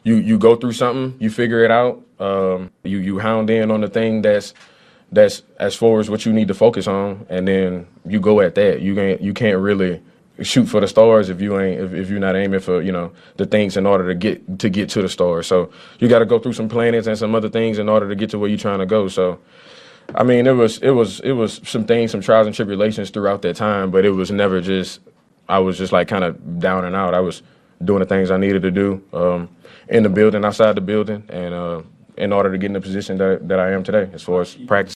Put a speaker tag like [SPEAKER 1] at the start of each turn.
[SPEAKER 1] you go through something, you figure it out, you hound in on the thing that's as far as what you need to focus on, and then you go at that. You can't really shoot for the stars if you're not aiming for the things in order to get to the stars. So you got to go through some planets and some other things in order to get to where you're trying to go. So I mean, it was some things, some trials and tribulations throughout that time, but it was never just I was just like kind of down and out. I was doing the things I needed to do in the building, outside the building, and in order to get in the position that I am today as far as practice.